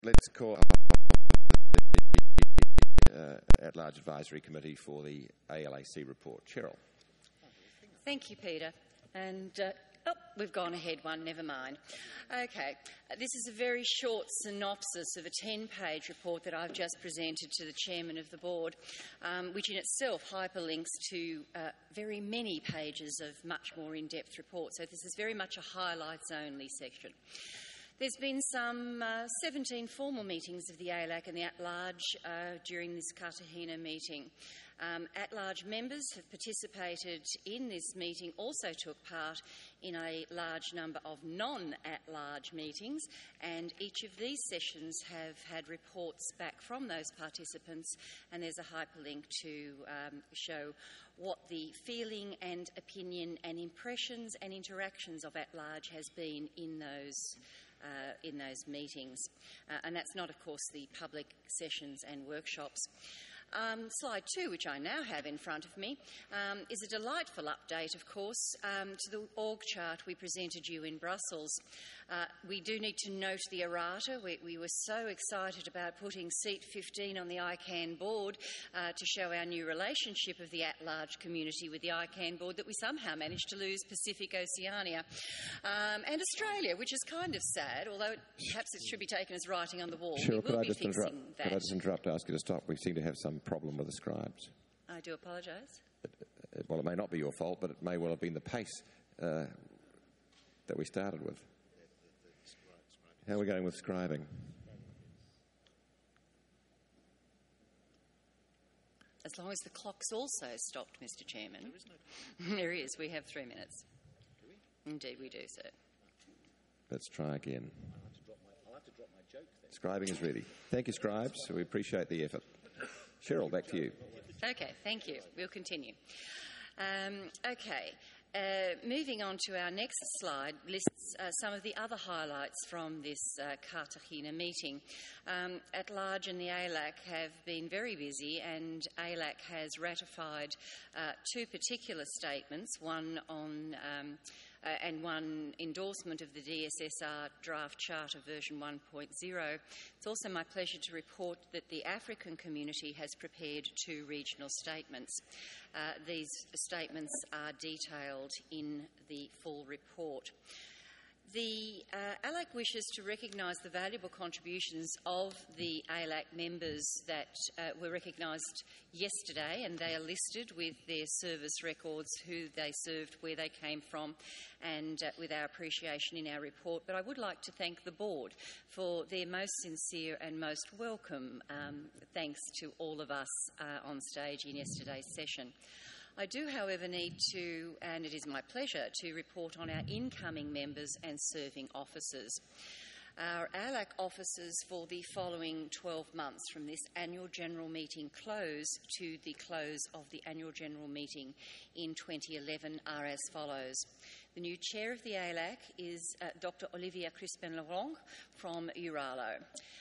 Let's call at-large advisory committee for the ALAC report. Cheryl. Thank you, Peter. And we've gone ahead one, never mind. Okay, this is a very short synopsis of a 10-page report that I've just presented to the chairman of the board, which in itself hyperlinks to very many pages of much more in-depth report. So this is very much a highlights-only section. There's been some 17 formal meetings of the ALAC and the at-large during this Cartagena meeting. At-large members have participated in this meeting, also took part in a large number of non-at-large meetings, and each of these sessions have had reports back from those participants, and there's a hyperlink to show what the feeling and opinion and impressions and interactions of at-large has been in those meetings. And that's not, of course, the public sessions and workshops. Slide 2, which I now have in front of me, is a delightful update, of course, to the org chart we presented you in Brussels. We do need to note the errata. We were so excited about putting seat 15 on the ICANN board to show our new relationship of the at-large community with the ICANN board that we somehow managed to lose Pacific Oceania and Australia, which is kind of sad, although perhaps it should be taken as writing on the wall. Cheryl, could I just interrupt, ask you to stop? We seem to have some problem with the scribes. I do apologise. Well, it may not be your fault, but it may well have been the pace that we started with. How are we going with scribing? As long as the clock's also stopped, Mr. Chairman. There is no. There is. We have 3 minutes. Do we? Indeed, we do, sir. Let's try again. I'll have to drop my joke then. Scribing is ready. Thank you, scribes. We appreciate the effort. Cheryl, back to you. Okay, thank you. We'll continue. Moving on to our next slide lists some of the other highlights from this Cartagena meeting. At-large and the ALAC have been very busy, and ALAC has ratified 2 particular statements, one on and one endorsement of the DSSR Draft Charter version 1.0. It's also my pleasure to report that the African community has prepared 2 regional statements. These statements are detailed in the full report. The ALAC wishes to recognise the valuable contributions of the ALAC members that were recognised yesterday, and they are listed with their service records, who they served, where they came from, and with our appreciation in our report. But I would like to thank the board for their most sincere and most welcome thanks to all of us on stage in yesterday's session. I do, however, need to, and it is my pleasure, to report on our incoming members and serving officers. Our ALAC officers for the following 12 months from this annual general meeting close to the close of the annual general meeting in 2011 are as follows. The new chair of the ALAC is Dr. Olivier Crispin-Laurent from URALO.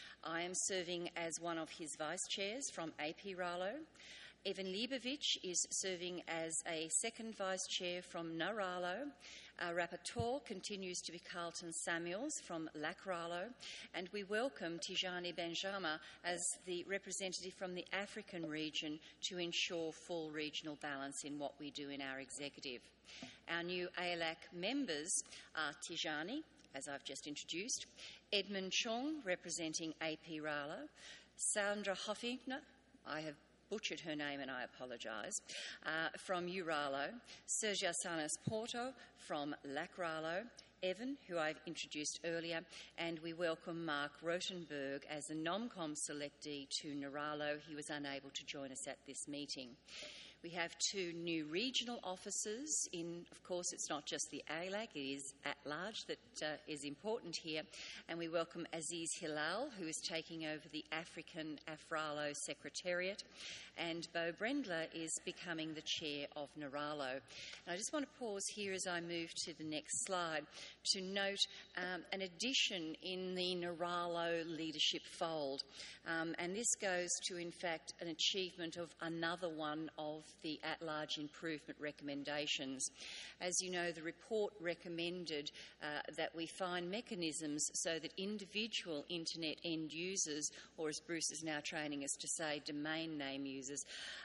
I am serving as one of his vice chairs from APRALO. Evan Leibovich is serving as a second vice chair from NARALO. Our rapporteur continues to be Carlton Samuels from LACRALO, and we welcome Tijani Benjama as the representative from the African region to ensure full regional balance in what we do in our executive. Our new ALAC members are Tijani, as I've just introduced, Edmund Chong representing APRALO, Sandra Hoffigner, I have butchered her name and I apologise, from URALO, Sergio Sanas Porto from LACRALO, Evan, who I've introduced earlier, and we welcome Mark Rotenberg as a NomCom selectee to NARALO. He was unable to join us at this meeting. We have 2 new regional officers in, of course, it's not just the ALAC, it is at-large that is important here. And we welcome Aziz Hilal, who is taking over the African AFRALO Secretariat. And Bo Brendler is becoming the chair of NARALO. And I just want to pause here as I move to the next slide to note an addition in the NARALO leadership fold. And this goes to, in fact, an achievement of another one of the at-large improvement recommendations. As you know, the report recommended that we find mechanisms so that individual internet end users, or as Bruce is now training us to say, domain name users,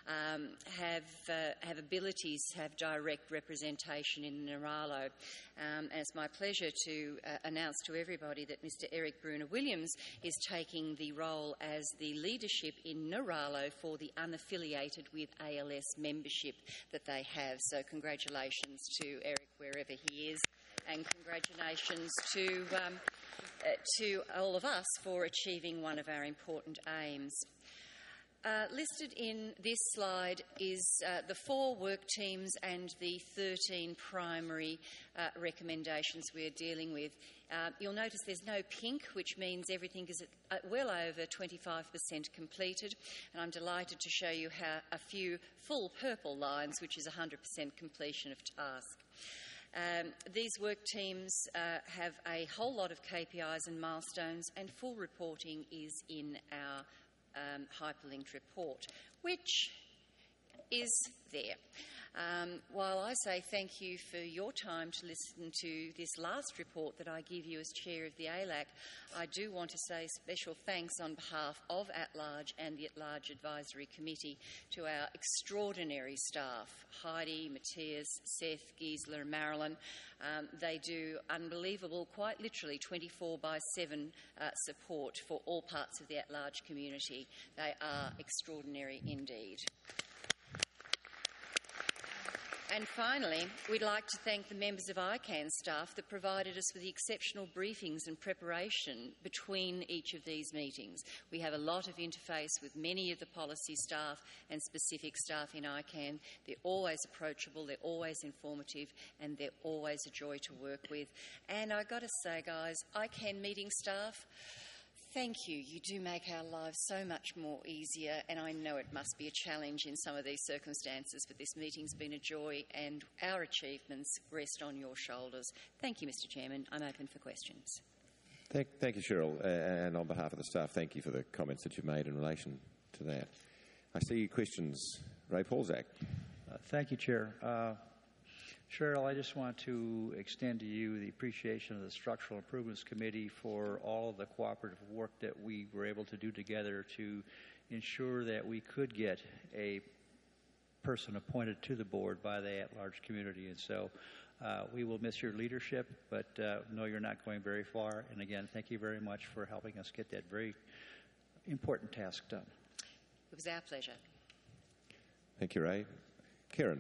have abilities to have direct representation in Niralo. It's my pleasure to announce to everybody that Mr. Eric Bruner-Williams is taking the role as the leadership in Niralo for the unaffiliated with ALS membership that they have. So congratulations to Eric wherever he is, and congratulations to all of us for achieving one of our important aims. Listed in this slide is the 4 work teams and the 13 primary recommendations we're dealing with. You'll notice there's no pink, which means everything is well over 25% completed, and I'm delighted to show you how a few full purple lines, which is 100% completion of task. These work teams have a whole lot of KPIs and milestones, and full reporting is in our hyperlinked report, which is there. While I say thank you for your time to listen to this last report that I give you as Chair of the ALAC, I do want to say special thanks on behalf of At-Large and the At-Large Advisory Committee to our extraordinary staff, Heidi, Matthias, Seth, Gisela and Marilyn. They do unbelievable, quite literally 24/7 support for all parts of the At-Large community. They are extraordinary indeed. And finally, we'd like to thank the members of ICANN staff that provided us with the exceptional briefings and preparation between each of these meetings. We have a lot of interface with many of the policy staff and specific staff in ICANN. They're always approachable, they're always informative, and they're always a joy to work with. And I've got to say, guys, ICANN meeting staff, thank you. You do make our lives so much more easier, and I know it must be a challenge in some of these circumstances, but this meeting's been a joy and our achievements rest on your shoulders. Thank you, Mr. Chairman. I'm open for questions. Thank you, Cheryl. And on behalf of the staff, thank you for the comments that you've made in relation to that. I see questions. Ray Paulzak. Thank you, Chair. Cheryl, I just want to extend to you the appreciation of the Structural Improvements Committee for all of the cooperative work that we were able to do together to ensure that we could get a person appointed to the board by the at-large community. And so we will miss your leadership, but know you're not going very far. And again, thank you very much for helping us get that very important task done. It was our pleasure. Thank you, Ray. Karen.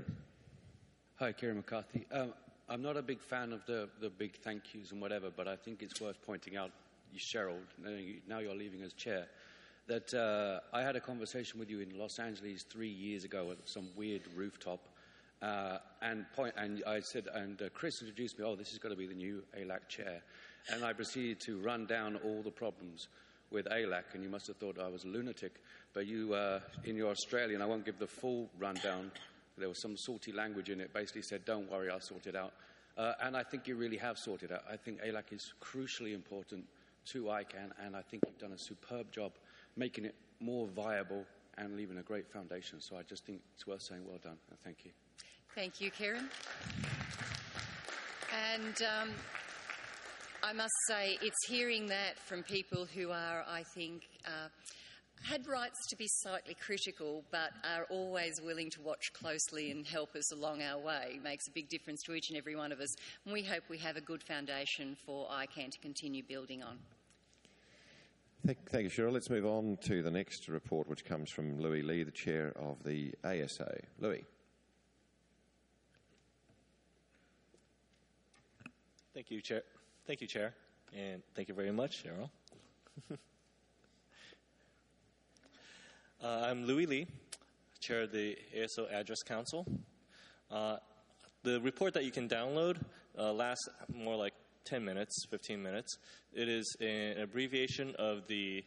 Hi, Kieran McCarthy. I'm not a big fan of the big thank yous and whatever, but I think it's worth pointing out, Cheryl, now you're leaving as chair, that I had a conversation with you in Los Angeles 3 years ago at some weird rooftop, and I said, and Chris introduced me, this is going to be the new ALAC chair, and I proceeded to run down all the problems with ALAC, and you must have thought I was a lunatic, but you, in your Australian, I won't give the full rundown. There was some salty language in it, basically said, don't worry, I'll sort it out. And I think you really have sorted out. I think ALAC is crucially important to ICANN, and I think you've done a superb job making it more viable and leaving a great foundation. So I just think it's worth saying well done, and thank you. Thank you, Kieran. And I must say, it's hearing that from people who are, I think, had rights to be slightly critical, but are always willing to watch closely and help us along our way. It makes a big difference to each and every one of us. And we hope we have a good foundation for ICANN to continue building on. Thank you, Cheryl. Let's move on to the next report, which comes from Louis Lee, the chair of the ASA. Louis. Thank you, Chair. Thank you, Chair. And thank you very much, Cheryl. I'm Louis Lee, Chair of the ASO Address Council. The report that you can download lasts more like 10 minutes, 15 minutes. It is an abbreviation of the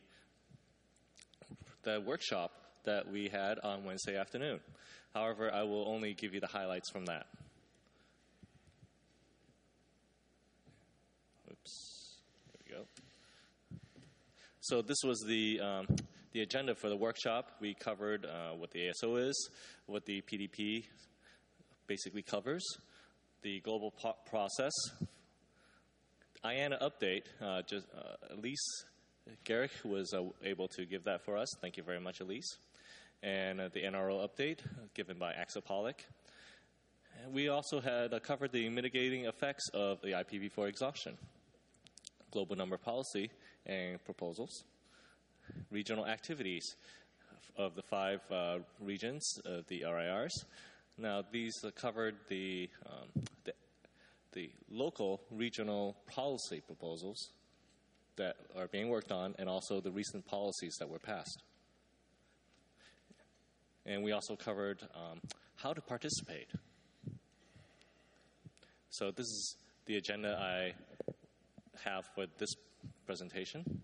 workshop that we had on Wednesday afternoon. However, I will only give you the highlights from that. Oops, there we go. So this was the agenda for the workshop. We covered what the ASO is, what the PDP basically covers, the global process, IANA update. Elise Garrick was able to give that for us. Thank you very much, Elise. And the NRO update given by Axel Pollock. And we also had covered the mitigating effects of the IPv4 exhaustion, global number policy and proposals, regional activities of the 5 regions of the RIRs. Now, these covered the local regional policy proposals that are being worked on, and also the recent policies that were passed. And we also covered how to participate. So this is the agenda I have for this presentation.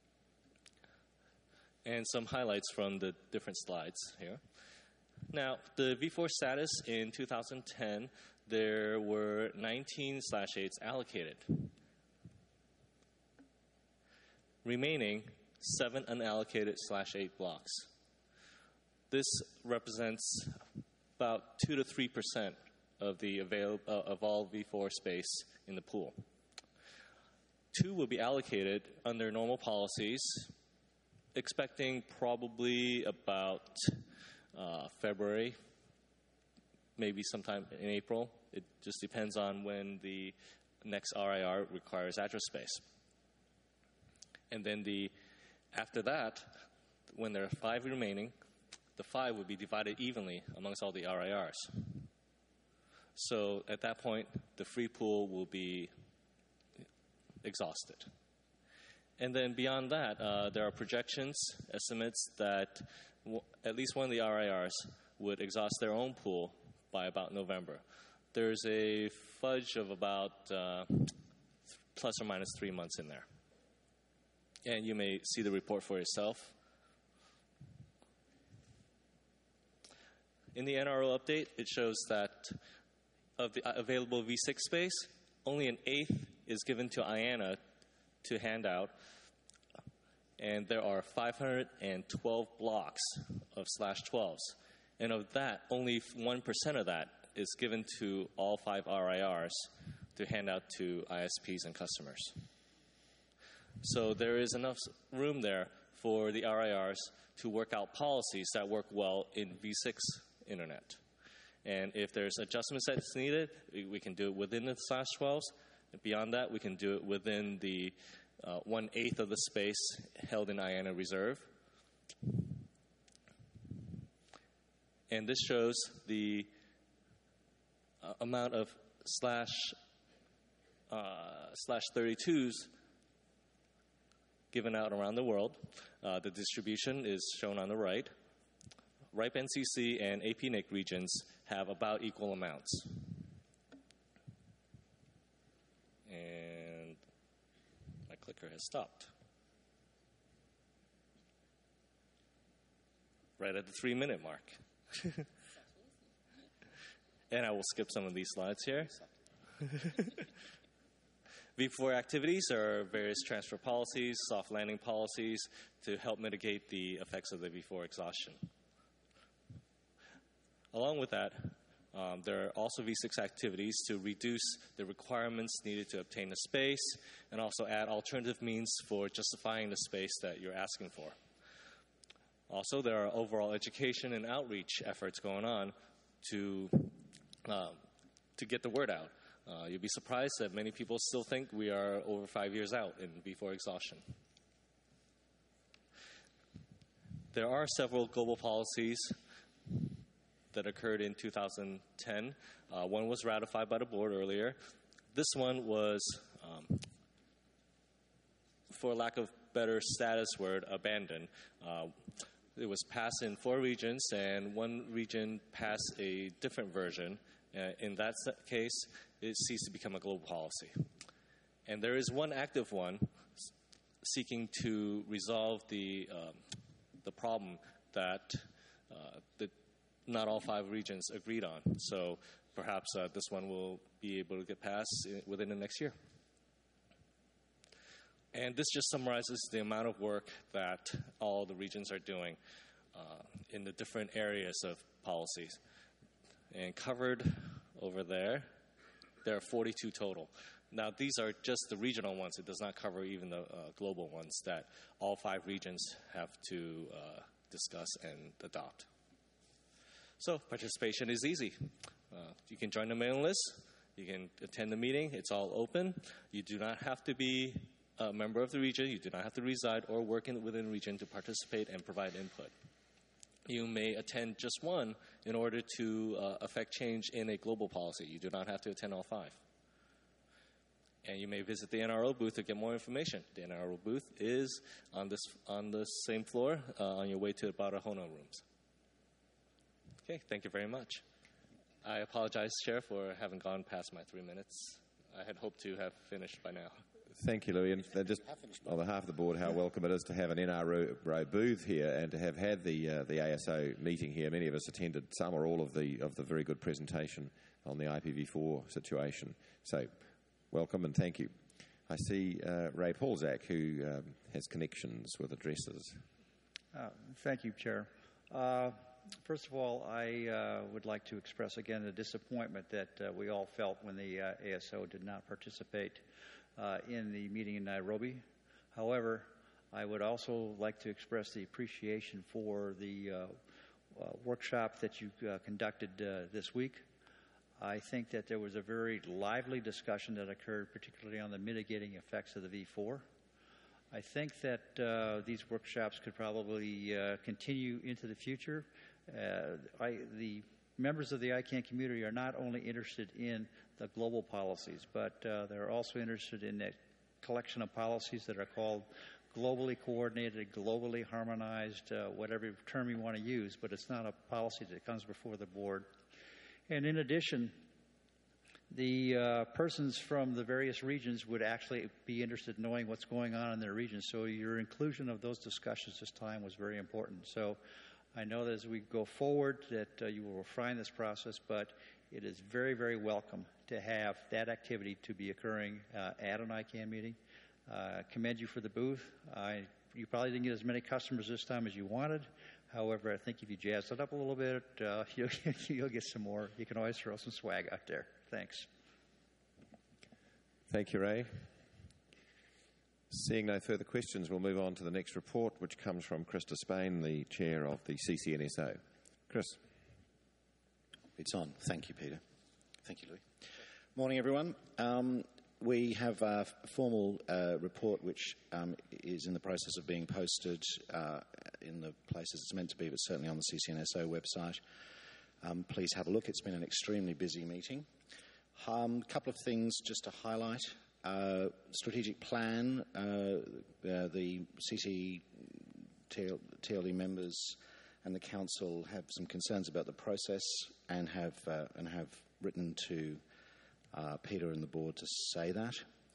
And some highlights from the different slides here. Now, the V4 status in 2010, there were 19/8s allocated. Remaining 7 unallocated /8 blocks. This represents about 2 to 3% of the of all V4 space in the pool. 2 will be allocated under normal policies, expecting probably about February, maybe sometime in April. It just depends on when the next RIR requires address space. And then after that, when there are 5 remaining, the 5 will be divided evenly amongst all the RIRs. So at that point, the free pool will be exhausted. And then beyond that, there are projections, estimates that at least one of the RIRs would exhaust their own pool by about November. There's a fudge of about plus or minus 3 months in there. And you may see the report for yourself. In the NRO update, it shows that of the available V6 space, only 1/8 is given to IANA to hand out. And there are 512 blocks of /12s. And of that, only 1% of that is given to all 5 RIRs to hand out to ISPs and customers. So there is enough room there for the RIRs to work out policies that work well in V6 internet. And if there's adjustments that's needed, we can do it within the /12s. Beyond that, we can do it within the 1/8 of the space held in IANA reserve. And this shows the amount of /32s given out around the world. The distribution is shown on the right. RIPE NCC and APNIC regions have about equal amounts. And my clicker has stopped. Right at the 3-minute mark. And I will skip some of these slides here. V4 activities are various transfer policies, soft landing policies to help mitigate the effects of the V4 exhaustion. Along with that, there are also V6 activities to reduce the requirements needed to obtain the space and also add alternative means for justifying the space that you're asking for. Also, there are overall education and outreach efforts going on to get the word out. You'll be surprised that many people still think we are over 5 years out in V4 exhaustion. There are several global policies that occurred in 2010. One was ratified by the board earlier. This one was, for lack of better status word, abandoned. It was passed in 4 regions, and one region passed a different version. In that case, it ceased to become a global policy. And there is one active one seeking to resolve the problem that not all 5 regions agreed on. So perhaps this one will be able to get passed within the next year. And this just summarizes the amount of work that all the regions are doing in the different areas of policies. And covered over there are 42 total. Now, these are just the regional ones. It does not cover even the global ones that all 5 regions have to discuss and adopt. So participation is easy. You can join the mailing list. You can attend the meeting. It's all open. You do not have to be a member of the region. You do not have to reside or work within the region to participate and provide input. You may attend just one in order to affect change in a global policy. You do not have to attend all 5. And you may visit the NRO booth to get more information. The NRO booth is on the same floor on your way to the Barahona rooms. Okay, thank you very much. I apologize, Chair, for having gone past my 3 minutes. I had hoped to have finished by now. Thank you, Louis. And just on behalf of the board, how welcome it is to have an NRO booth here and to have had the ASO meeting here. Many of us attended some or all of the very good presentation on the IPv4 situation. So, welcome and thank you. I see Ray Paulzak, who has connections with addresses. Thank you, Chair. First of all, I would like to express again the disappointment that we all felt when the ASO did not participate in the meeting in Nairobi. However, I would also like to express the appreciation for the workshop that you conducted this week. I think that there was a very lively discussion that occurred, particularly on the mitigating effects of the V4. I think that these workshops could probably continue into the future. The members of the ICANN community are not only interested in the global policies, but they're also interested in that collection of policies that are called globally coordinated, globally harmonized, whatever term you want to use, but it's not a policy that comes before the board. And in addition, the persons from the various regions would actually be interested in knowing what's going on in their region. So your inclusion of those discussions this time was very important. So I know that as we go forward that you will refine this process, but it is very, very welcome to have that activity to be occurring at an ICANN meeting. Commend you for the booth. You probably didn't get as many customers this time as you wanted. However, I think if you jazz it up a little bit, you'll get some more. You can always throw some swag out there. Thanks. Thank you, Ray. Seeing no further questions, we'll move on to the next report, which comes from Krista Spain, the chair of the CCNSO. Chris. It's on. Thank you, Peter. Thank you, Louis. Morning, everyone. We have a formal report which is in the process of being posted in the places it's meant to be, but certainly on the CCNSO website. Please have a look. It's been an extremely busy meeting. A couple of things just to highlight. Strategic plan. The CCTLD members and the council have some concerns about the process and have written to Peter and the board to say that.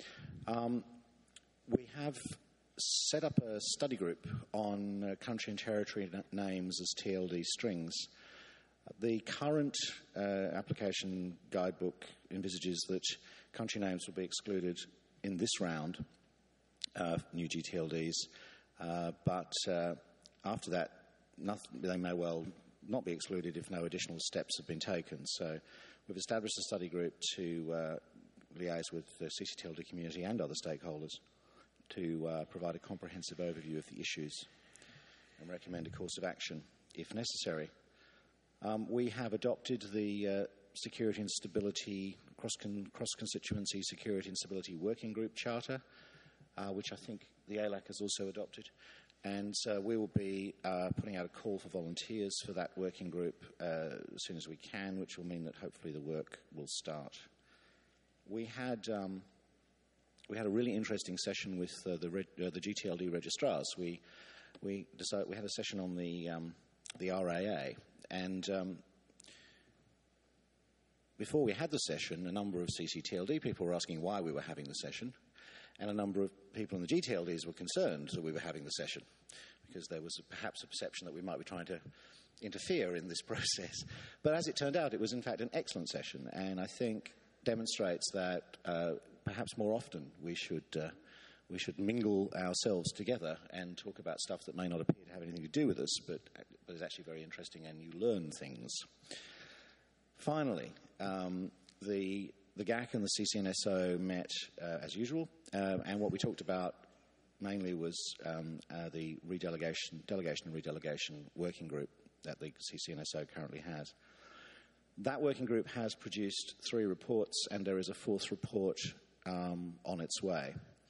We have set up a study group on country and territory names as TLD strings. The current application guidebook envisages that country names will be excluded in this round, new GTLDs, but after that, they may well not be excluded if no additional steps have been taken. So we've established a study group to liaise with the CCTLD community and other stakeholders to provide a comprehensive overview of the issues and recommend a course of action if necessary. We have adopted the Security and Stability, Cross-Constituency Security and Stability Working Group Charter, which I think the ALAC has also adopted. And we will be putting out a call for volunteers for that working group as soon as we can, which will mean that hopefully the work will start. We had a really interesting session with the GTLD registrars. We had a session on the RAA, and before we had the session, a number of CCTLD people were asking why we were having the session, and a number of people in the GTLDs were concerned that we were having the session because there was perhaps a perception that we might be trying to interfere in this process. But as it turned out, it was in fact an excellent session, and I think demonstrates that perhaps more often we should we should mingle ourselves together and talk about stuff that may not appear to have anything to do with us, but is actually very interesting, and you learn things. Finally, the GAC and the CCNSO met as usual, and what we talked about mainly was the delegation and redelegation working group that the CCNSO currently has. That working group has produced 3 reports, and there is a 4th report on its way.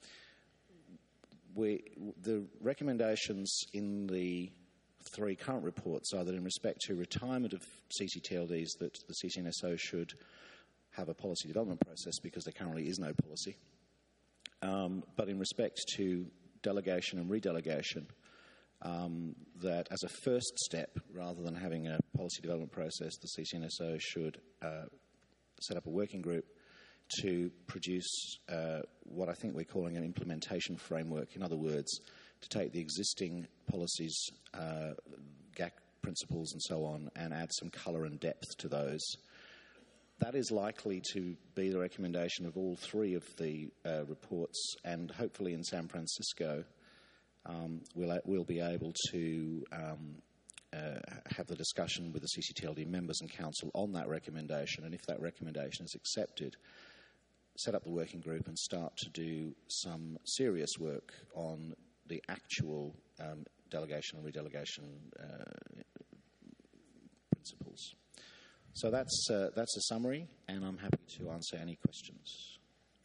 The recommendations in the 3 current reports are that in respect to retirement of CCTLDs, that the CCNSO should have a policy development process because there currently is no policy. But in respect to delegation and redelegation, that as a first step, rather than having a policy development process, the CCNSO should set up a working group to produce what I think we're calling an implementation framework. In other words, to take the existing policies, GAC principles and so on, and add some colour and depth to those. That is likely to be the recommendation of all 3 of the reports, and hopefully in San Francisco we'll be able to have the discussion with the CCTLD members and council on that recommendation, and if that recommendation is accepted, set up the working group and start to do some serious work on the actual delegation and redelegation principles. So that's a summary, and I'm happy to answer any questions.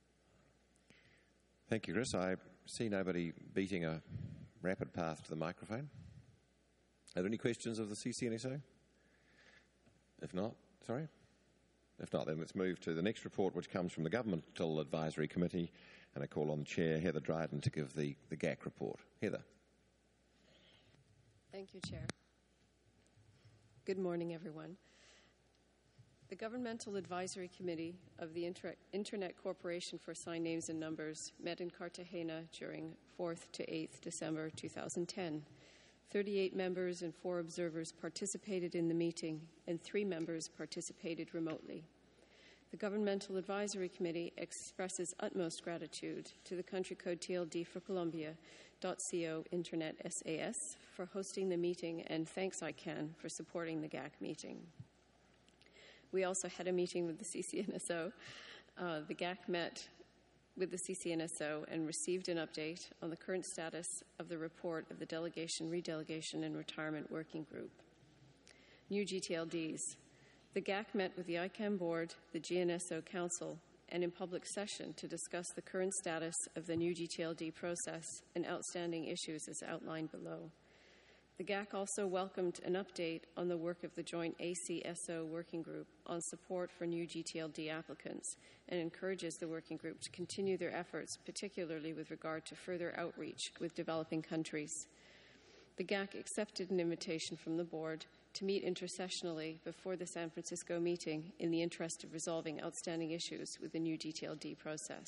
Thank you, Chris. I see nobody beating a rapid path to the microphone. Are there any questions of the CCNSO? If not, then let's move to the next report, which comes from the Governmental Advisory Committee, and I call on Chair Heather Dryden to give the GAC report. Heather. Thank you, Chair. Good morning, everyone. The Governmental Advisory Committee of the Internet Corporation for Sign Names and Numbers met in Cartagena during 4th to 8th December 2010. 38 members and 4 observers participated in the meeting, and 3 members participated remotely. The Governmental Advisory Committee expresses utmost gratitude to the Country Code TLD for Colombia.co Internet SAS for hosting the meeting, and thanks ICANN for supporting the GAC meeting. We also had a meeting with the CCNSO. The GAC met with the CCNSO and received an update on the current status of the report of the Delegation, Redelegation and Retirement Working Group. New GTLDs. The GAC met with the ICANN Board, the GNSO Council, and in public session to discuss the current status of the new GTLD process and outstanding issues as outlined below. The GAC also welcomed an update on the work of the joint ACSO working group on support for new GTLD applicants and encourages the working group to continue their efforts, particularly with regard to further outreach with developing countries. The GAC accepted an invitation from the board to meet intersessionally before the San Francisco meeting in the interest of resolving outstanding issues with the new GTLD process.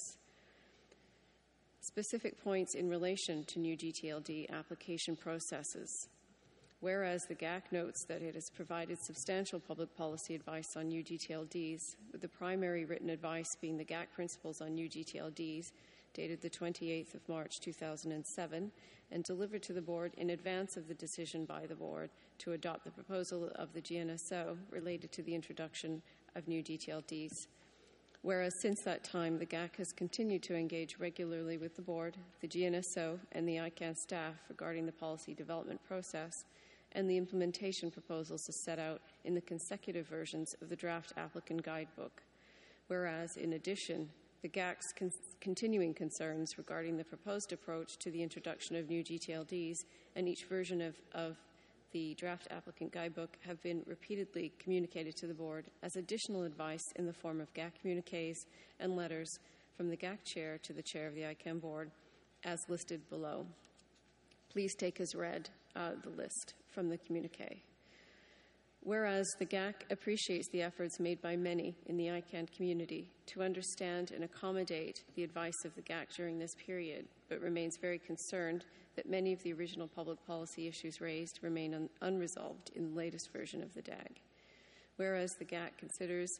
Specific points in relation to new GTLD application processes. Whereas the GAC notes that it has provided substantial public policy advice on new GTLDs, with the primary written advice being the GAC Principles on New GTLDs, dated the 28th of March 2007, and delivered to the Board in advance of the decision by the Board to adopt the proposal of the GNSO related to the introduction of new GTLDs. Whereas since that time, the GAC has continued to engage regularly with the Board, the GNSO, and the ICANN staff regarding the policy development process and the implementation proposals as set out in the consecutive versions of the draft applicant guidebook. Whereas, in addition, the GAC's continuing concerns regarding the proposed approach to the introduction of new GTLDs and each version of the draft applicant guidebook have been repeatedly communicated to the Board as additional advice in the form of GAC communiques and letters from the GAC Chair to the Chair of the ICANN Board, as listed below. Please take as read the list from the communique. Whereas the GAC appreciates the efforts made by many in the ICANN community to understand and accommodate the advice of the GAC during this period, but remains very concerned that many of the original public policy issues raised remain unresolved in the latest version of the DAG. Whereas the GAC considers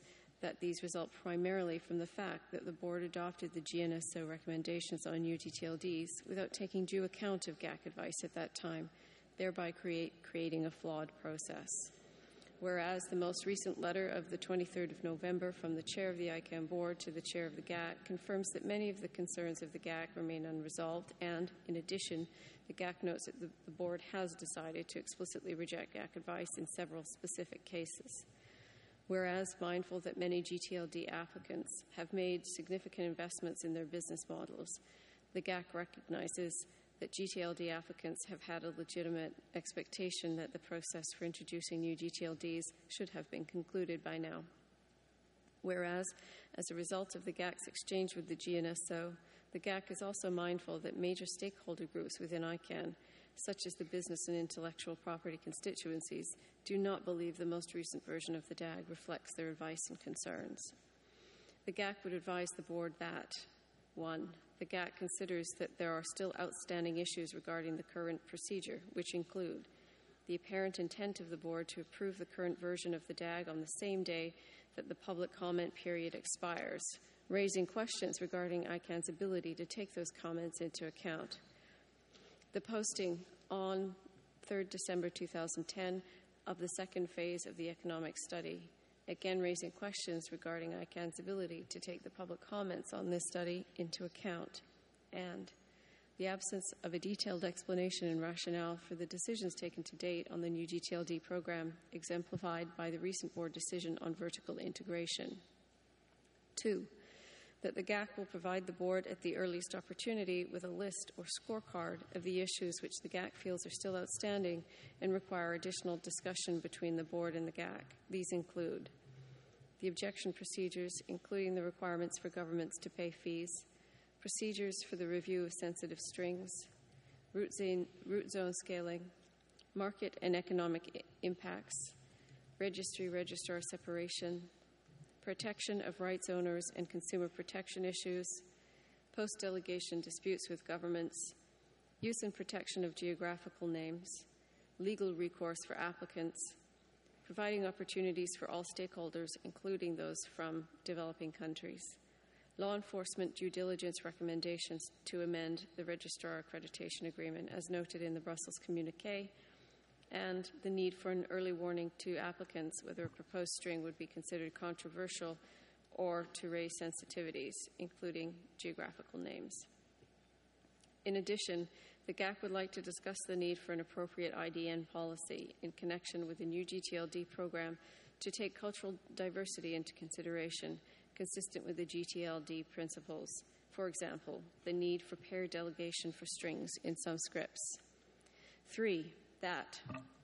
that these result primarily from the fact that the Board adopted the GNSO recommendations on UDTLDs without taking due account of GAC advice at that time, thereby creating a flawed process. Whereas the most recent letter of the 23rd of November from the Chair of the ICANN Board to the Chair of the GAC confirms that many of the concerns of the GAC remain unresolved, and, in addition, the GAC notes that the Board has decided to explicitly reject GAC advice in several specific cases. Whereas, mindful that many GTLD applicants have made significant investments in their business models, the GAC recognizes that GTLD applicants have had a legitimate expectation that the process for introducing new GTLDs should have been concluded by now. Whereas, as a result of the GAC's exchange with the GNSO, the GAC is also mindful that major stakeholder groups within ICANN, such as the business and intellectual property constituencies, do not believe the most recent version of the DAG reflects their advice and concerns. The GAC would advise the Board that 1. The GAC considers that there are still outstanding issues regarding the current procedure, which include the apparent intent of the Board to approve the current version of the DAG on the same day that the public comment period expires, raising questions regarding ICANN's ability to take those comments into account. The posting on 3rd December 2010 of the second phase of the economic study, again raising questions regarding ICANN's ability to take the public comments on this study into account, and the absence of a detailed explanation and rationale for the decisions taken to date on the new GTLD program, exemplified by the recent Board decision on vertical integration. 2. That the GAC will provide the Board at the earliest opportunity with a list or scorecard of the issues which the GAC feels are still outstanding and require additional discussion between the Board and the GAC. These include the objection procedures, including the requirements for governments to pay fees, procedures for the review of sensitive strings, root zone scaling, market and economic impacts, registrar separation, protection of rights owners and consumer protection issues, post-delegation disputes with governments, use and protection of geographical names, legal recourse for applicants, providing opportunities for all stakeholders, including those from developing countries, law enforcement due diligence recommendations to amend the Registrar Accreditation Agreement as noted in the Brussels Communiqué, and the need for an early warning to applicants whether a proposed string would be considered controversial or to raise sensitivities, including geographical names. In addition, the GAC would like to discuss the need for an appropriate IDN policy in connection with the new GTLD program to take cultural diversity into consideration, consistent with the GTLD principles. For example, the need for paired delegation for strings in some scripts. 3. That,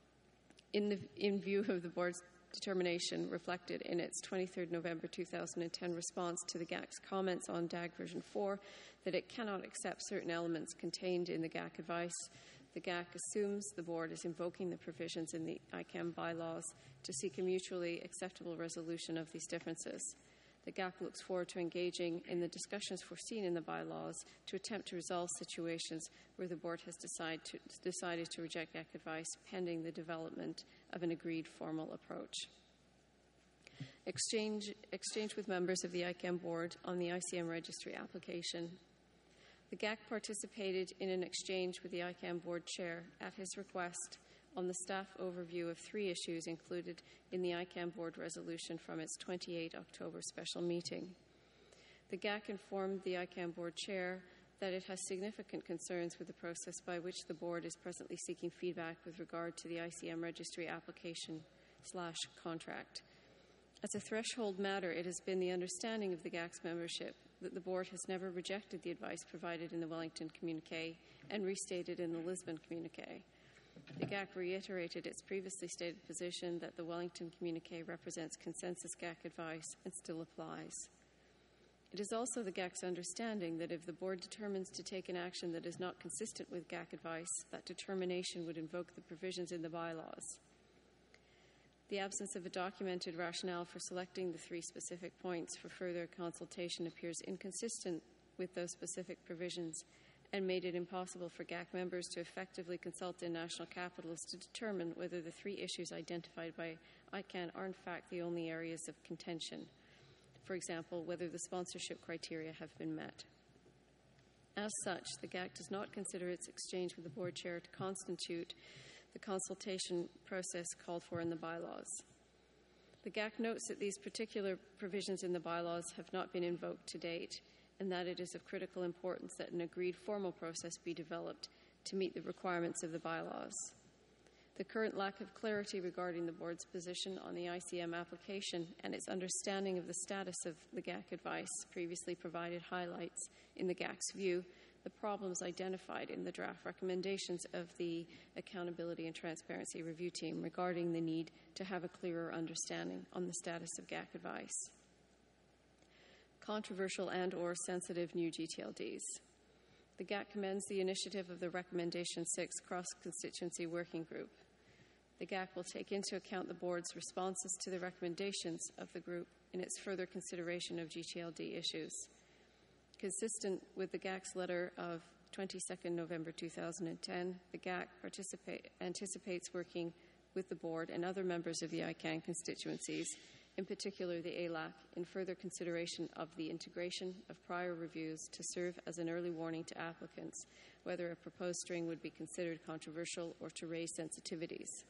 in view of the Board's determination reflected in its 23rd November 2010 response to the GAC's comments on DAG version 4, that it cannot accept certain elements contained in the GAC advice, the GAC assumes the Board is invoking the provisions in the ICANN bylaws to seek a mutually acceptable resolution of these differences. The GAC looks forward to engaging in the discussions foreseen in the bylaws to attempt to resolve situations where the Board has decided to reject GAC advice pending the development of an agreed formal approach. Exchange with members of the ICANN Board on the ICM registry application. The GAC participated in an exchange with the ICANN Board Chair at his request on the staff overview of 3 issues included in the ICANN Board resolution from its 28 October special meeting. The GAC informed the ICANN Board Chair that it has significant concerns with the process by which the Board is presently seeking feedback with regard to the ICM registry application/contract. As a threshold matter, it has been the understanding of the GAC's membership that the Board has never rejected the advice provided in the Wellington Communiqué and restated in the Lisbon Communiqué. The GAC reiterated its previously stated position that the Wellington Communiqué represents consensus GAC advice and still applies. It is also the GAC's understanding that if the Board determines to take an action that is not consistent with GAC advice, that determination would invoke the provisions in the bylaws. The absence of a documented rationale for selecting the 3 specific points for further consultation appears inconsistent with those specific provisions and made it impossible for GAC members to effectively consult in national capitals to determine whether the 3 issues identified by ICANN are in fact the only areas of contention. for example, whether the sponsorship criteria have been met. As such, the GAC does not consider its exchange with the board chair to constitute the consultation process called for in the bylaws. The GAC notes that these particular provisions in the bylaws have not been invoked to date, and that it is of critical importance that an agreed formal process be developed to meet the requirements of the bylaws. The current lack of clarity regarding the board's position on the ICM application and its understanding of the status of the GAC advice previously provided highlights, in the GAC's view, the problems identified in the draft recommendations of the Accountability and Transparency Review Team regarding the need to have a clearer understanding on the status of GAC advice. Controversial and/or sensitive new GTLDs. The GAC commends the initiative of the Recommendation 6 Cross-Constituency Working Group. The GAC will take into account the board's responses to the recommendations of the group in its further consideration of GTLD issues. Consistent with the GAC's letter of 22nd November 2010, the GAC anticipates working with the board and other members of the ICANN constituencies, in particular the ALAC, in further consideration of the integration of prior reviews to serve as an early warning to applicants whether a proposed string would be considered controversial or to raise sensitivities.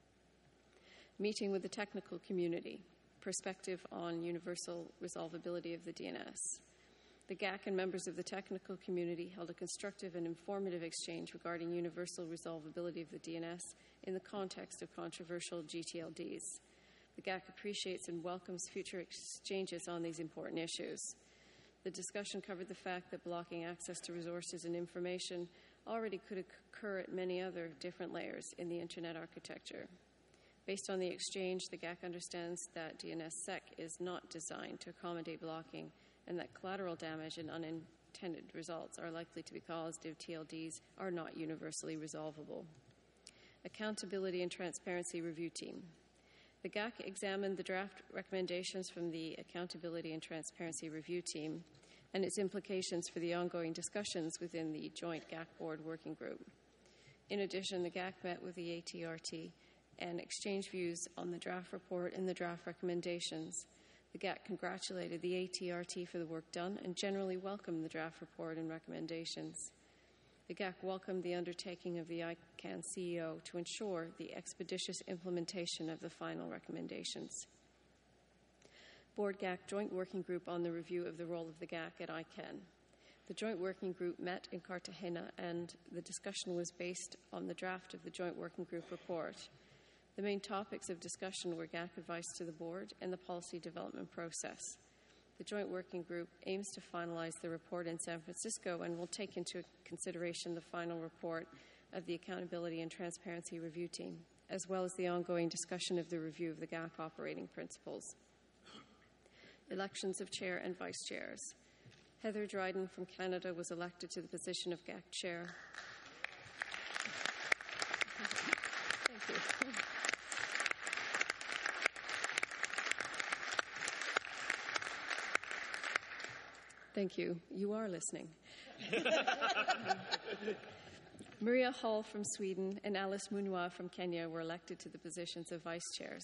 Meeting with the technical community, perspective on universal resolvability of the DNS. The GAC and members of the technical community held a constructive and informative exchange regarding universal resolvability of the DNS in the context of controversial GTLDs. The GAC appreciates and welcomes future exchanges on these important issues. The discussion covered the fact that blocking access to resources and information already could occur at many other different layers in the Internet architecture. Based on the exchange, the GAC understands that DNSSEC is not designed to accommodate blocking and that collateral damage and unintended results are likely to be caused if TLDs are not universally resolvable. Accountability and Transparency Review Team. The GAC examined the draft recommendations from the Accountability and Transparency Review Team and its implications for the ongoing discussions within the joint GAC Board Working Group. In addition, the GAC met with the ATRT and exchanged views on the draft report and the draft recommendations. The GAC congratulated the ATRT for the work done and generally welcomed the draft report and recommendations. The GAC welcomed the undertaking of the ICANN CEO to ensure the expeditious implementation of the final recommendations. Board GAC Joint Working Group on the review of the role of the GAC at ICANN. The Joint Working Group met in Cartagena and the discussion was based on the draft of the Joint Working Group report. The main topics of discussion were GAC advice to the board and the policy development process. The Joint Working Group aims to finalize the report in San Francisco and will take into consideration the final report of the Accountability and Transparency Review Team, as well as the ongoing discussion of the review of the GAC operating principles. Elections of chair and vice chairs. Heather Dryden from Canada was elected to the position of GAC chair. Thank you. Thank you. You are listening. Maria Hall from Sweden and Alice Munua from Kenya were elected to the positions of vice chairs.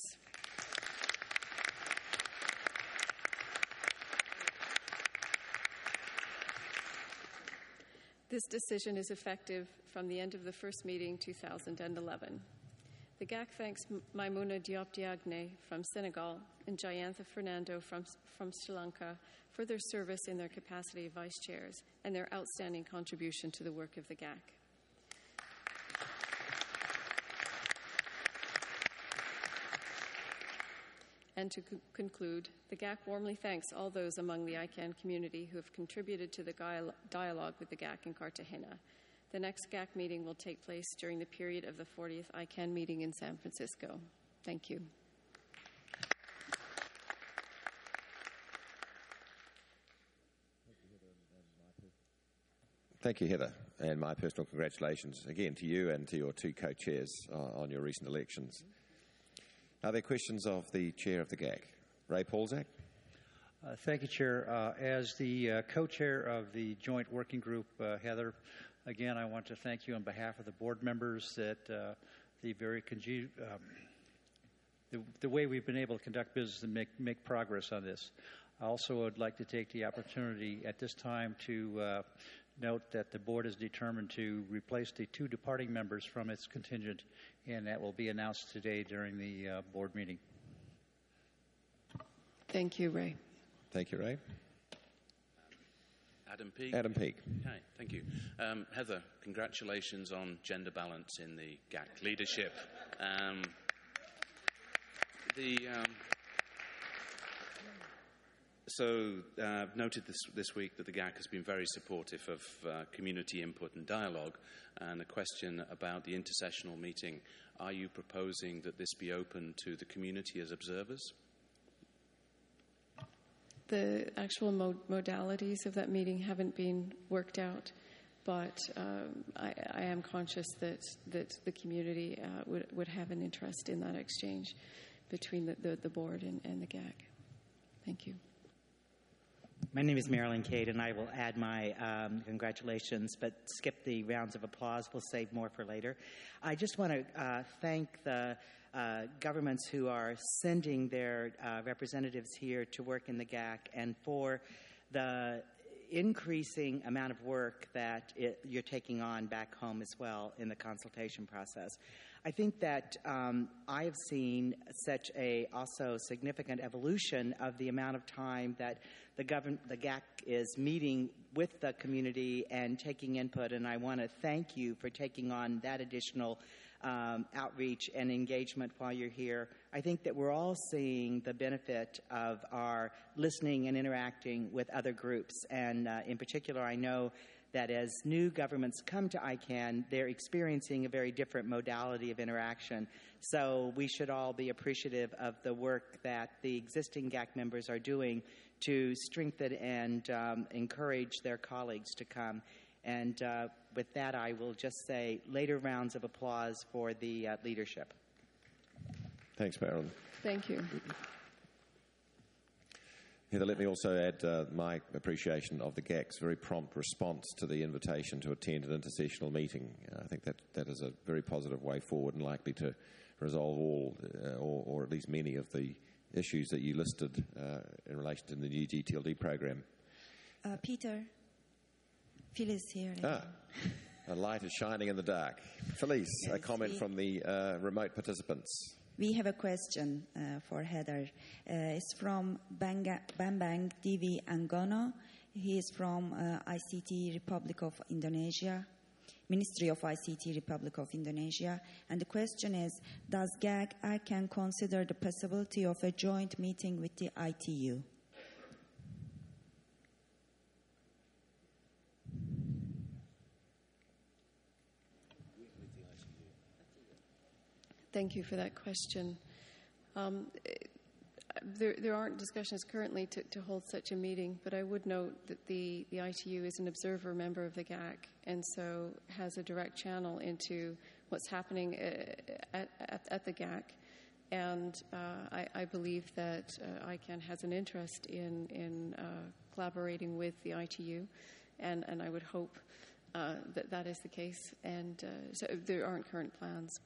This decision is effective from the end of the first meeting 2011. The GAC thanks Maimouna Diop Diagne from Senegal and Jayantha Fernando from Sri Lanka for their service in their capacity of vice chairs and their outstanding contribution to the work of the GAC. And to conclude, the GAC warmly thanks all those among the ICANN community who have contributed to the dialogue with the GAC in Cartagena. The next GAC meeting will take place during the period of the 40th ICANN meeting in San Francisco. Thank you. Thank you, Heather, and my personal congratulations again to you and to your two co-chairs on your recent elections. Are there questions of the chair of the GAC? Ray Paulzak? Thank you, Chair. As the co-chair of the Joint Working Group, Heather, again, I want to thank you on behalf of the board members that the way we've been able to conduct business and make progress on this. I also would like to take the opportunity at this time to note that the board is determined to replace the 2 departing members from its contingent, and that will be announced today during the board meeting. Thank you, Ray. Thank you, Ray. Adam Peake. Adam Peake. Hi, thank you. Heather, congratulations on gender balance in the GAC leadership. I've noted this week that the GAC has been very supportive of community input and dialogue, and a question about the intersessional meeting. Are you proposing that this be open to the community as observers? The actual modalities of that meeting haven't been worked out, but I am conscious that the community would have an interest in that exchange between the board and the GAC. Thank you. My name is Marilyn Cade, and I will add my congratulations, but skip the rounds of applause. We'll save more for later. I just want to thank the governments who are sending their representatives here to work in the GAC, and for the increasing amount of work that you're taking on back home as well in the consultation process. I think that I have seen such a also significant evolution of the amount of time that the GAC is meeting with the community and taking input, and I want to thank you for taking on that additional outreach and engagement while you're here. I think that we're all seeing the benefit of our listening and interacting with other groups, and in particular, I know that as new governments come to ICANN, they're experiencing a very different modality of interaction. So we should all be appreciative of the work that the existing GAC members are doing to strengthen and encourage their colleagues to come. And with that, I will just say later rounds of applause for the leadership. Thanks, Marilyn. Thank you. Heather, let me also add my appreciation of the GAC's very prompt response to the invitation to attend an intersessional meeting. I think that is a very positive way forward and likely to resolve all, or at least many of the issues that you listed in relation to the new GTLD program. Peter, Phyllis here. A light is shining in the dark. Phyllis, yes, a comment from the remote participants. We have a question for Heather. It's from Bambang Devi Anggono. He is from ICT Republic of Indonesia, Ministry of ICT Republic of Indonesia. And the question is, does GAC ICANN consider the possibility of a joint meeting with the ITU? Thank you for that question. There aren't discussions currently to hold such a meeting, but I would note that the ITU is an observer member of the GAC and so has a direct channel into what's happening at the GAC. And I believe that ICANN has an interest in collaborating with the ITU, and I would hope that is the case. And so there aren't current plans,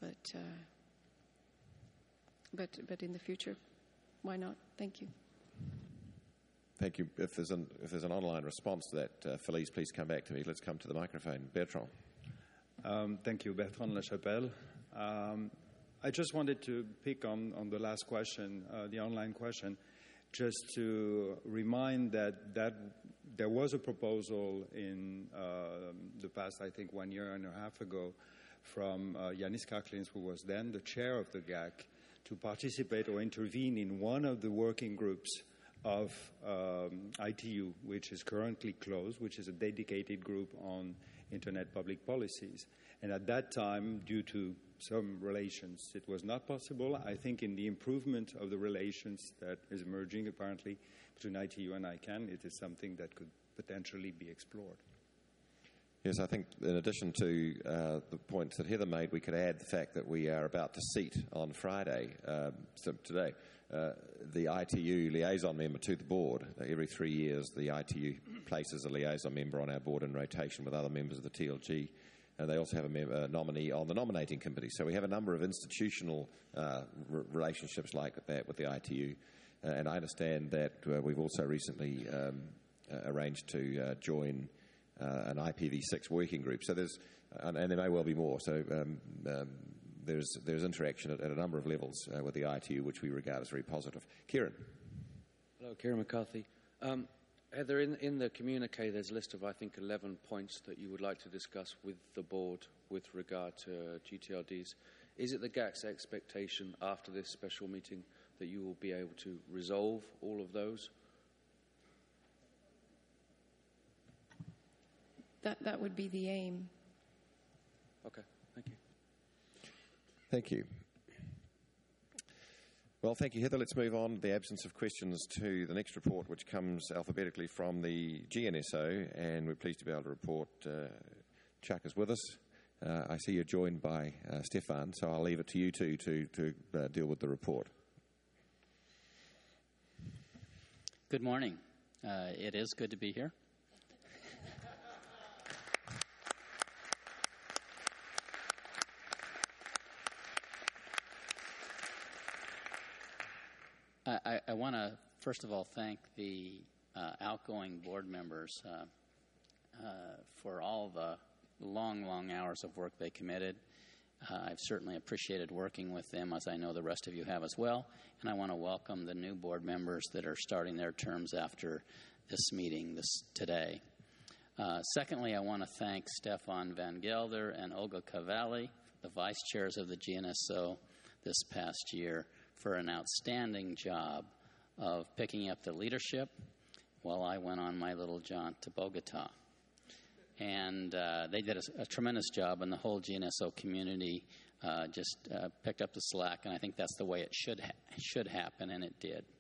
but in the future, why not? Thank you. Thank you. If there's an online response to that, Felice, please come back to me. Let's come to the microphone. Bertrand. Thank you, Bertrand Lachapelle. I just wanted to pick on the last question, the online question, just to remind that there was a proposal in the past, I think 1 year and a half ago, from Yanis Kaklins, who was then the chair of the GAC, to participate or intervene in one of the working groups of ITU, which is currently closed, which is a dedicated group on Internet public policies. And at that time, due to some relations, it was not possible. I think in the improvement of the relations that is emerging apparently between ITU and ICANN, it is something that could potentially be explored. Yes, I think in addition to the points that Heather made, we could add the fact that we are about to seat on Friday, so today, the ITU liaison member to the board. Every 3 years, the ITU places a liaison member on our board in rotation with other members of the TLG. And they also have a nominee on the nominating committee. So we have a number of institutional relationships like that with the ITU. And I understand that we've also recently arranged to join an IPv6 working group. So there's, and there may well be more. So there's interaction at a number of levels with the ITU, which we regard as very positive. Kieran. Hello, Kieran McCarthy. Heather, in the communique, there's a list of, I think, 11 points that you would like to discuss with the board with regard to GTLDs. Is it the GAC's expectation after this special meeting that you will be able to resolve all of those? That would be the aim. Okay, thank you. Thank you. Well, thank you, Heather. Let's move on, in the absence of questions, to the next report, which comes alphabetically from the GNSO, and we're pleased to be able to report Chuck is with us. I see you're joined by Stefan, so I'll leave it to you two to deal with the report. Good morning. It is good to be here. I want to, first of all, thank the outgoing board members for all the long hours of work they committed. I've certainly appreciated working with them, as I know the rest of you have as well. And I want to welcome the new board members that are starting their terms after this meeting today. Secondly, I want to thank Stefan Van Gelder and Olga Cavalli, the vice chairs of the GNSO this past year, for an outstanding job of picking up the leadership while I went on my little jaunt to Bogota. And they did a tremendous job, and the whole GNSO community just picked up the slack, and I think that's the way it should happen, and it did.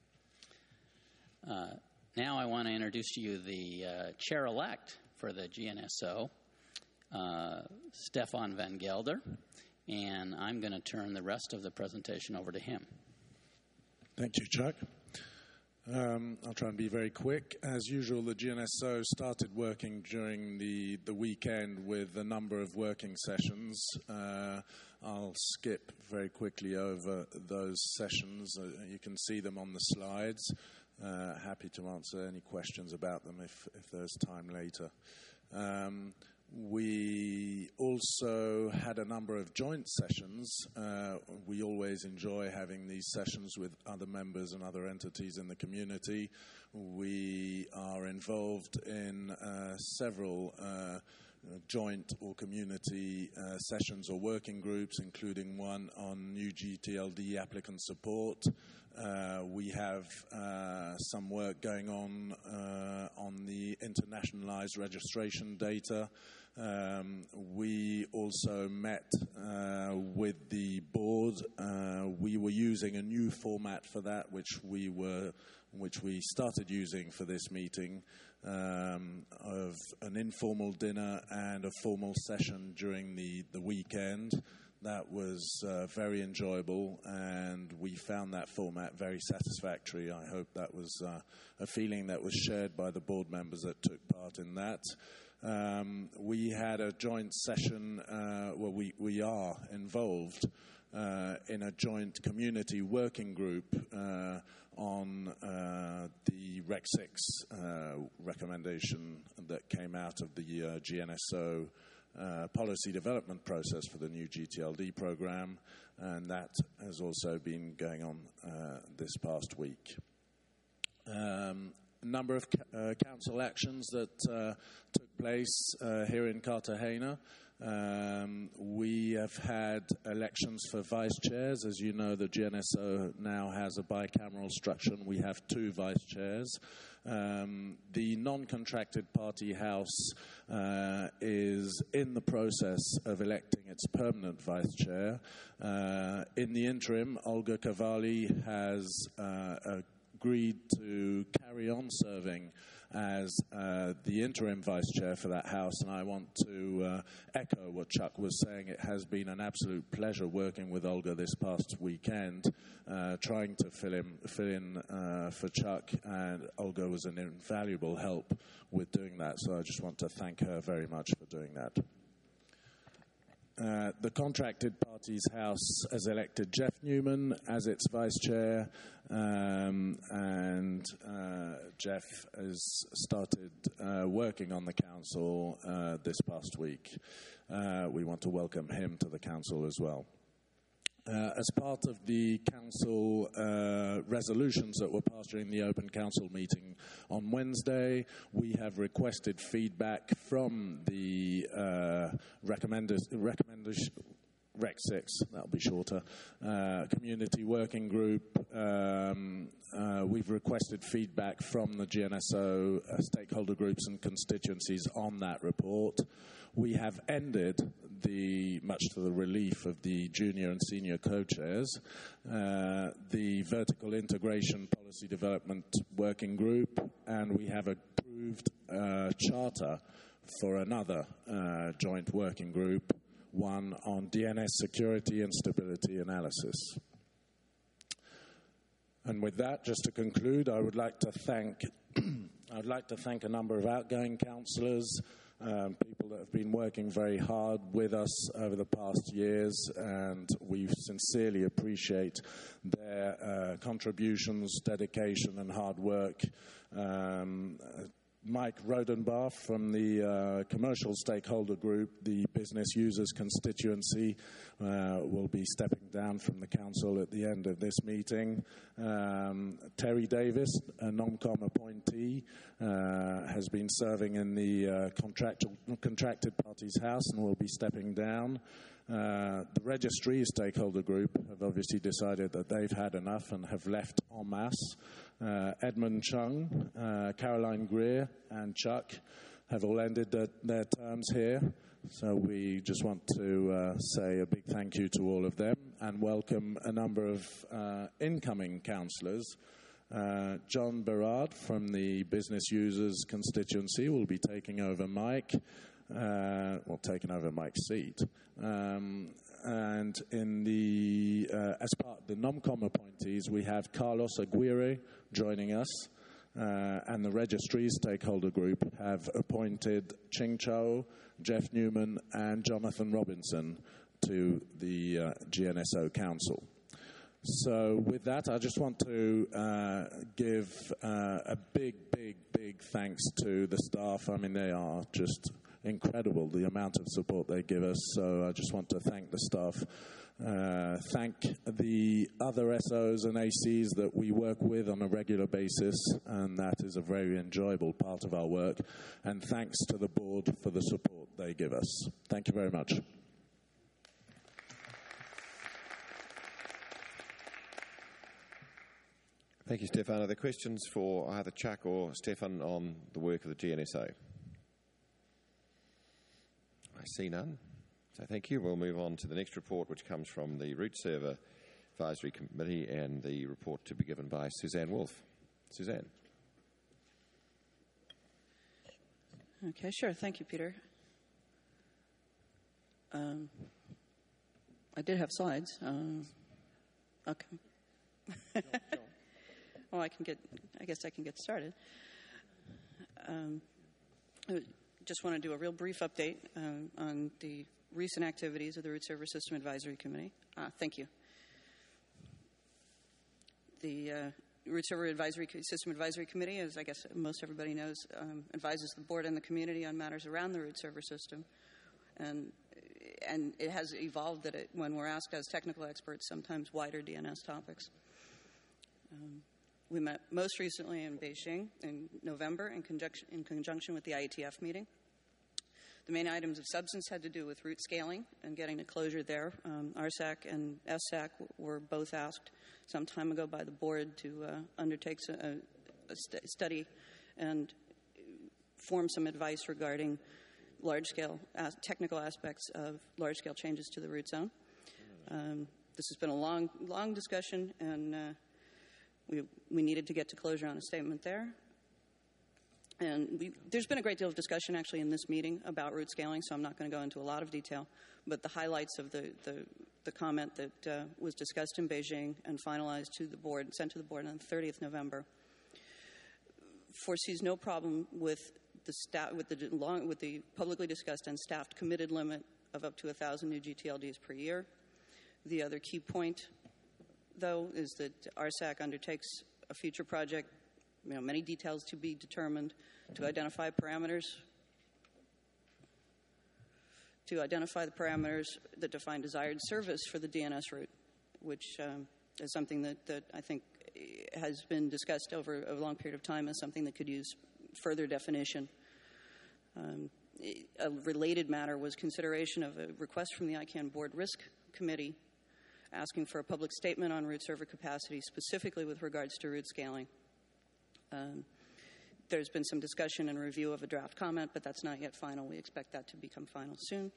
Now I want to introduce to you the chair-elect for the GNSO, Stefan Van Gelder, and I'm going to turn the rest of the presentation over to him. Thank you, Chuck. I'll try and be very quick. As usual, the GNSO started working during the weekend with a number of working sessions. I'll skip very quickly over those sessions. You can see them on the slides. Happy to answer any questions about them if there's time later. We also had a number of joint sessions. We always enjoy having these sessions with other members and other entities in the community. We are involved in several joint or community sessions or working groups, including one on new GTLD applicant support. We have some work going on the internationalized registration data. We also met with the board. We were using a new format for that, which we started using for this meeting, of an informal dinner and a formal session during the weekend. That was very enjoyable, and we found that format very satisfactory. I hope that was a feeling that was shared by the board members that took part in that. We had a joint session where we are involved in a joint community working group on the Rec 6 recommendation that came out of the GNSO policy development process for the new GTLD program, and that has also been going on this past week. A number of council actions that took place here in Cartagena. We have had elections for vice chairs. As you know, the GNSO now has a bicameral structure, and we have 2 vice chairs. The non-contracted party house is in the process of electing its permanent vice chair. In the interim, Olga Cavalli has agreed to carry on serving as the interim vice chair for that house, and I want to echo what Chuck was saying. It has been an absolute pleasure working with Olga this past weekend, trying to fill in for Chuck, and Olga was an invaluable help with doing that, so I just want to thank her very much for doing that. The Contracted Parties House has elected Jeff Newman as its vice chair, and Jeff has started working on the council this past week. We want to welcome him to the council as well. As part of the council resolutions that were passed during the open council meeting on Wednesday, we have requested feedback from the Rec 6, that'll be shorter, community working group. We've requested feedback from the GNSO stakeholder groups and constituencies on that report. We have ended, much to the relief of the junior and senior co-chairs, the vertical integration policy development working group, and we have approved a charter for another joint working group, one on DNS security and stability analysis. And with that, just to conclude, I would like to thank a number of outgoing councillors, people that have been working very hard with us over the past years, and we sincerely appreciate their contributions, dedication and hard work. Mike Rodenbach from the commercial stakeholder group, the business users constituency, will be stepping down from the council at the end of this meeting. Terry Davis, a NomCom appointee, has been serving in the Contracted Parties House and will be stepping down. The registry stakeholder group have obviously decided that they've had enough and have left en masse. Edmund Chung, Caroline Greer and Chuck have all ended their terms here. So we just want to say a big thank you to all of them and welcome a number of incoming councillors. John Berard from the Business Users constituency will be taking over taking over Mike's seat. And in the as part of the NomCom appointees, we have Carlos Aguirre joining us, and the registry stakeholder group have appointed Ching Cho, Jeff Newman, and Jonathan Robinson to the GNSO Council. So with that, I just want to give a big thanks to the staff. I mean, they are just incredible, the amount of support they give us. So I just want to thank the staff. Thank the other SOs and ACs that we work with on a regular basis, and that is a very enjoyable part of our work. And thanks to the board for the support they give us. Thank you very much. Thank you, Stefan. Are there questions for either Chuck or Stefan on the work of the GNSO? I see none. So thank you. We'll move on to the next report, which comes from the Root Server Advisory Committee, and the report to be given by Suzanne Wolf. Suzanne. Okay, sure. Thank you, Peter. I did have slides. Okay. Well, I guess I can get started. I just want to do a real brief update on the recent activities of the Root Server System Advisory Committee. Thank you. The Root Server System Advisory Committee, as I guess most everybody knows, advises the board and the community on matters around the Root Server system. And it has evolved that when we're asked as technical experts, sometimes wider DNS topics. We met most recently in Beijing in November in conjunction with the IETF meeting. The main items of substance had to do with root scaling and getting to closure there. RSAC and SSAC were both asked some time ago by the board to undertake a study and form some advice regarding large-scale technical aspects of large-scale changes to the root zone. This has been a long discussion, and we needed to get to closure on a statement there. And there's been a great deal of discussion actually in this meeting about root scaling, so I'm not going to go into a lot of detail. But the highlights of the comment that was discussed in Beijing and finalized to the board, sent to the board on the 30th November, foresees no problem with the publicly discussed and staffed committed limit of up to 1,000 new GTLDs per year. The other key point, though, is that RSAC undertakes a future project, many details to be determined, to identify the parameters that define desired service for the DNS route, which is something that I think has been discussed over a long period of time as something that could use further definition. A related matter was consideration of a request from the ICANN Board Risk Committee asking for a public statement on route server capacity, specifically with regards to route scaling. There's been some discussion and review of a draft comment, but that's not yet final. We expect that to become final soon,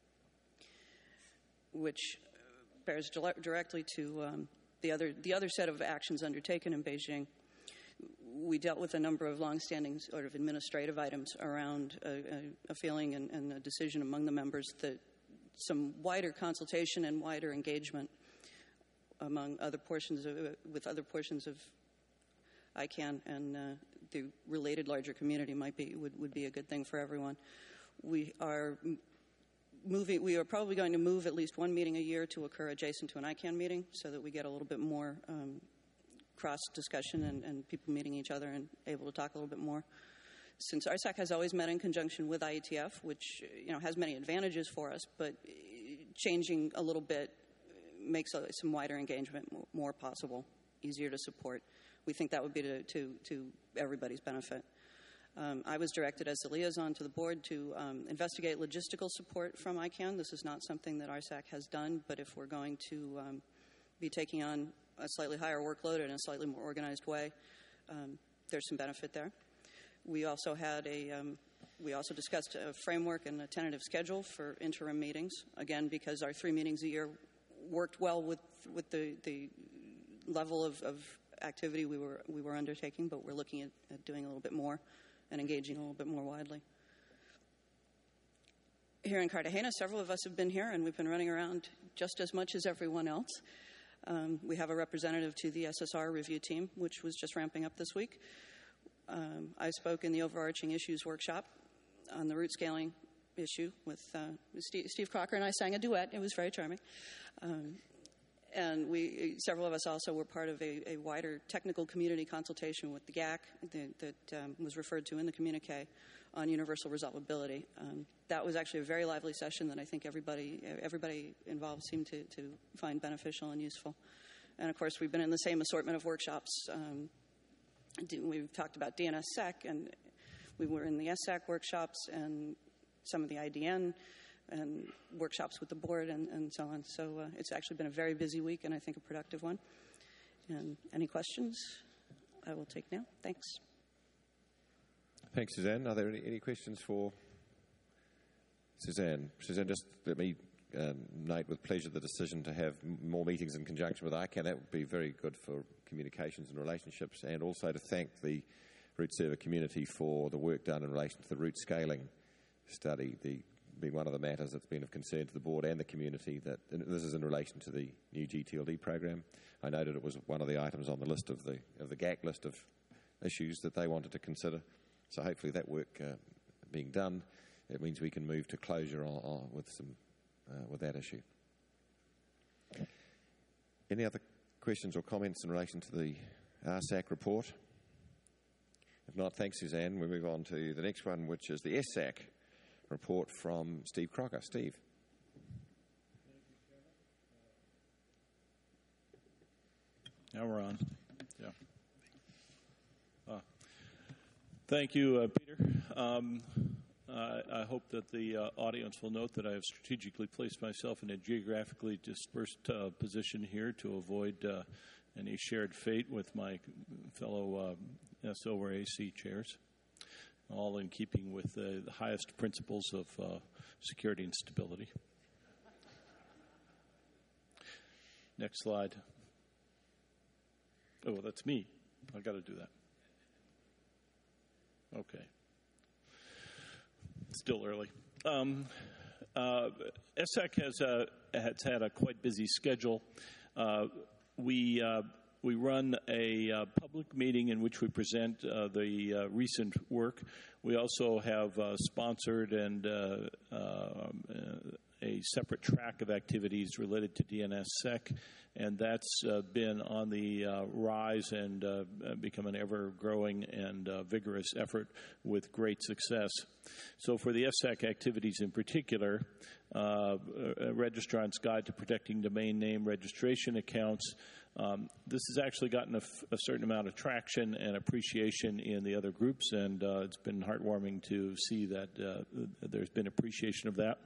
which bears directly to the other set of actions undertaken in Beijing. We dealt with a number of longstanding sort of administrative items around a feeling and a decision among the members that some wider consultation and wider engagement among other portions with other portions of ICANN and the related larger community would be a good thing for everyone. We are probably going to move at least one meeting a year to occur adjacent to an ICANN meeting so that we get a little bit more cross-discussion and people meeting each other and able to talk a little bit more. Since RSAC has always met in conjunction with IETF, which has many advantages for us, but changing a little bit makes some wider engagement more possible, easier to support. We think that would be to everybody's benefit. I was directed as the liaison to the board to investigate logistical support from ICANN. This is not something that RSAC has done, but if we're going to be taking on a slightly higher workload in a slightly more organized way, there's some benefit there. We also discussed a framework and a tentative schedule for interim meetings, again, because our 3 meetings a year worked well with the level of activity we were undertaking, but we're looking at doing a little bit more and engaging a little bit more widely. Here in Cartagena, several of us have been here, and we've been running around just as much as everyone else. We have a representative to the SSR review team, which was just ramping up this week. I spoke in the overarching issues workshop on the route scaling issue with Steve Crocker, and I sang a duet. It was very charming. And several of us also were part of a wider technical community consultation with the GAC that was referred to in the communique on universal resolvability. That was actually a very lively session that I think everybody involved seemed to find beneficial and useful. And of course, we've been in the same assortment of workshops. We've talked about DNSSEC, and we were in the SSAC workshops and some of the IDN and workshops with the board and so on. So it's actually been a very busy week and I think a productive one. And any questions I will take now. Thanks. Thanks, Suzanne. Are there any questions for Suzanne? Suzanne, just let me note with pleasure the decision to have more meetings in conjunction with ICANN. That would be very good for communications and relationships, and also to thank the route server community for the work done in relation to the route scaling study, being one of the matters that's been of concern to the board and the community. That, and this is in relation to the new GTLD program. I noted it was one of the items on the list of the GAC list of issues that they wanted to consider. So hopefully that work being done, it means we can move to closure with that issue. Any other questions or comments in relation to the RSAC report? If not, thanks, Suzanne. We move on to the next one, which is the SSAC report from Steve Crocker. Steve. Now we're on. Yeah. Thank you, Peter. I hope that the audience will note that I have strategically placed myself in a geographically dispersed position here to avoid any shared fate with my fellow SO or AC chairs, all in keeping with the highest principles of security and stability. Next slide. Oh, that's me. I got to do that. Okay. Still early. SSAC has had a quite busy schedule. We run a public meeting in which we present the recent work. We also have sponsored and a separate track of activities related to DNSSEC, and that's been on the rise and become an ever-growing and vigorous effort with great success. So for the FSAC activities in particular, a Registrant's Guide to Protecting Domain Name Registration Accounts, this has actually gotten a certain amount of traction and appreciation in the other groups, and it's been heartwarming to see that there's been appreciation of that.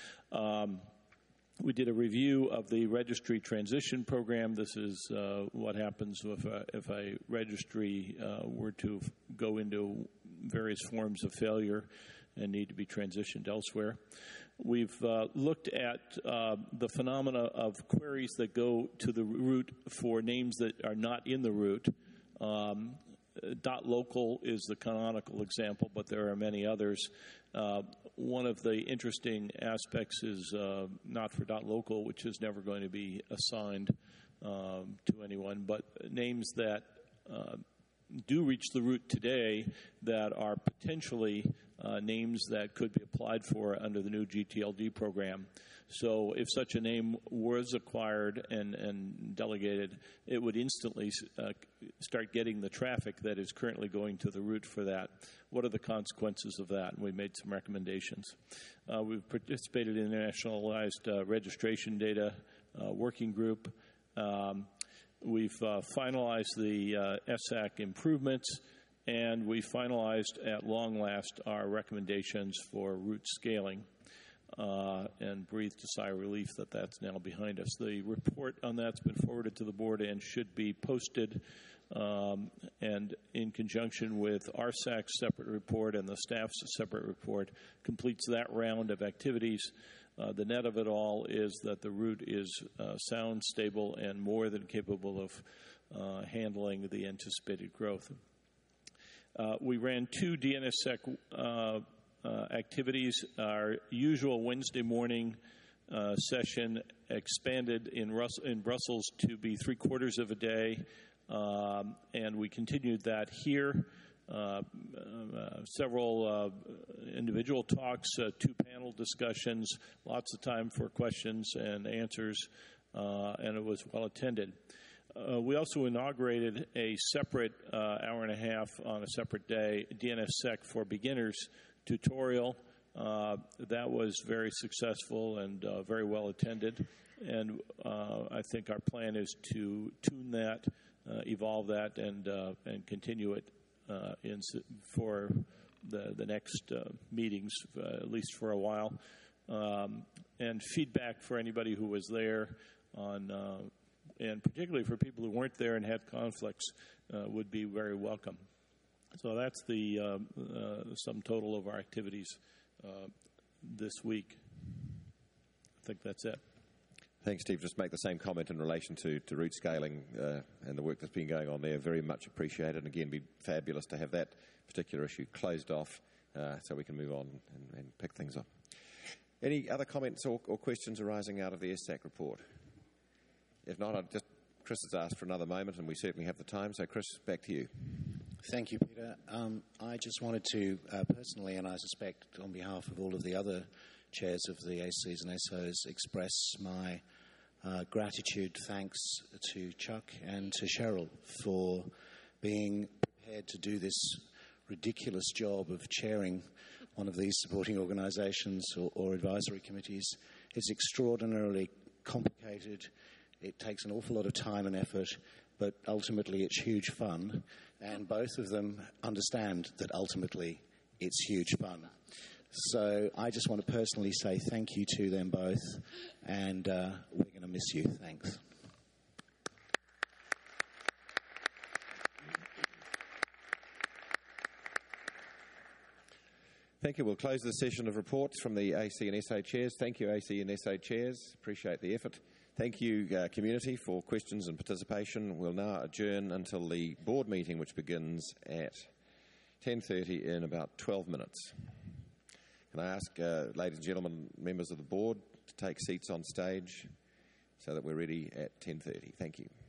We did a review of the registry transition program. This is what happens if a registry were to go into various forms of failure and need to be transitioned elsewhere. We've looked at the phenomena of queries that go to the root for names that are not in the root. .local is the canonical example, but there are many others. One of the interesting aspects is not for .local, which is never going to be assigned to anyone, but names that do reach the root today that are potentially names that could be applied for under the new GTLD program. So if such a name was acquired and delegated, it would instantly start getting the traffic that is currently going to the root for that. What are the consequences of that? And we made some recommendations. We've participated in the Nationalized Registration Data Working Group. We've finalized the FSAC improvements, and we finalized at long last our recommendations for route scaling, and breathed a sigh of relief that that's now behind us. The report on that's been forwarded to the board and should be posted, and in conjunction with RSAC's separate report and the staff's separate report, completes that round of activities. The net of it all is that the route is sound, stable, and more than capable of handling the anticipated growth. We ran 2 DNSSEC activities. Our usual Wednesday morning session expanded in Brussels to be 3/4 of a day, and we continued that here. Several individual talks, 2 panel discussions, lots of time for questions and answers, and it was well attended. We also inaugurated a separate hour and a half on a separate day, DNSSEC for Beginners tutorial. That was very successful and very well attended, and I think our plan is to tune that, evolve that, and continue it for the next meetings, at least for a while. And feedback for anybody who was there on, and particularly for people who weren't there and had conflicts, would be very welcome. So that's the sum total of our activities this week. I think that's it. Thanks, Steve. Just make the same comment in relation to route scaling and the work that's been going on there. Very much appreciated. And again, it'd be fabulous to have that particular issue closed off so we can move on and pick things up. Any other comments or questions arising out of the SSAC report? If not, Chris has asked for another moment, and we certainly have the time. So, Chris, back to you. Thank you, Peter. I just wanted to personally, and I suspect on behalf of all of the other chairs of the ACs and SOs, express my gratitude, thanks to Chuck and to Cheryl for being prepared to do this ridiculous job of chairing one of these supporting organisations or advisory committees. It's extraordinarily complicated. It takes an awful lot of time and effort, but ultimately it's huge fun, and both of them understand that ultimately it's huge fun. So I just want to personally say thank you to them both, and we're going to miss you. Thanks. Thank you. We'll close the session of reports from the AC and SA chairs. Thank you, AC and SA chairs. Appreciate the effort. Thank you, community, for questions and participation. We'll now adjourn until the board meeting, which begins at 10:30 in about 12 minutes. Can I ask, ladies and gentlemen, members of the board, to take seats on stage so that we're ready at 10:30. Thank you.